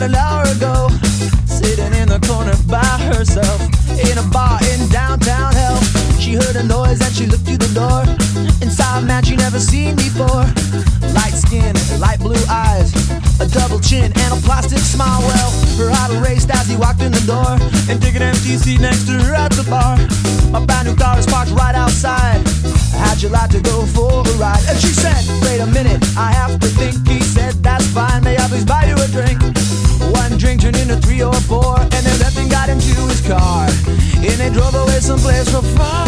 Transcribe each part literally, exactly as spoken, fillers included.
an hour ago, sitting in the corner by herself in a bar in downtown hell. She heard a noise and she looked through the door. Inside, man she never seen before. Light skin, light blue eyes, a double chin and a plastic smile. Well, her heart raced as he walked in the door and took an empty seat next to her at the bar. My brand new car is parked right outside. How'd you like to go for a ride? And she said, wait a minute, I have to think. He said, that's fine, may I please buy you a drink? One drink turned into three or four, and then that thing got into his car, and they drove away someplace real far.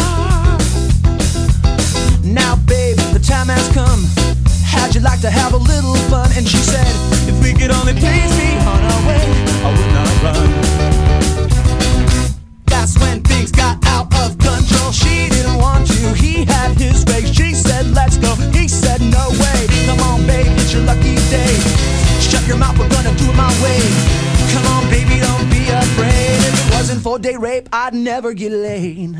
Now babe, the time has come. How'd you like to have a little fun? And she said, if we could only please be on our way, I would not run. That's when things got out of control. She didn't want to, he had his way. She said, let's go, he said, no way. Come on babe, it's your lucky day. Shut your mouth, we're gonna do it my way. Come on baby, don't be afraid. If it wasn't for day rape, I'd never get laid.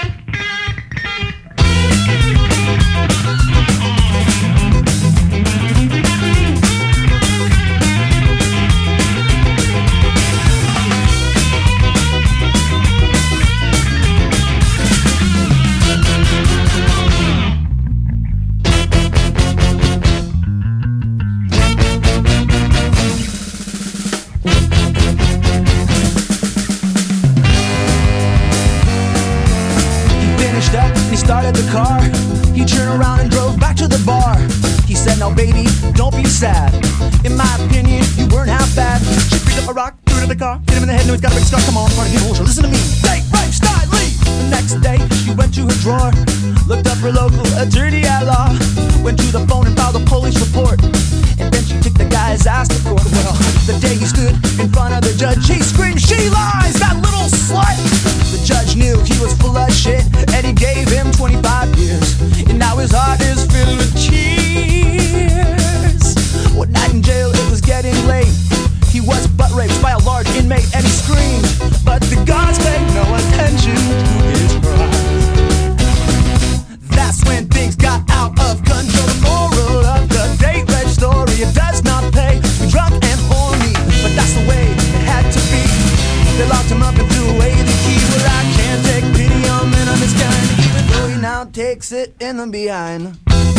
He started the car, he turned around and drove back to the bar. He said, now baby, don't be sad. In my opinion, you weren't half bad. She picked up a rock, threw it in the car, hit him in the head, now he's got a big scar. Come on, party people, listen to me. Date, rape, style, leave. The next day, she went to her drawer, looked up her local attorney at law, went to the phone and filed a police report, and then she took the guy's ass to court. Well, the day he stood in front of the judge, he screamed, she lies, that little slut. The judge knew he was full of shit, and he gave him twenty-five years, and now his heart is filled with tears. One night in jail, it was getting late. He was butt raped by a large inmate, and he screamed, but the guards paid no attention to his cries. That's when things got out of control. The moral of the date rape story, it does not pay to be drunk and horny, but that's the way it had to be. They locked him up and threw away the key. Well, I can't take pity on men of this kind, even though he now takes it in the behind.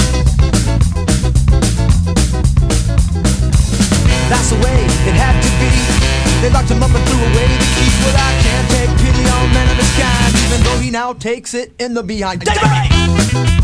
That's the way it had to be. They locked him up and threw away the key. Well, I can't take pity on men of this kind, even though he now takes it in the behind. Take it!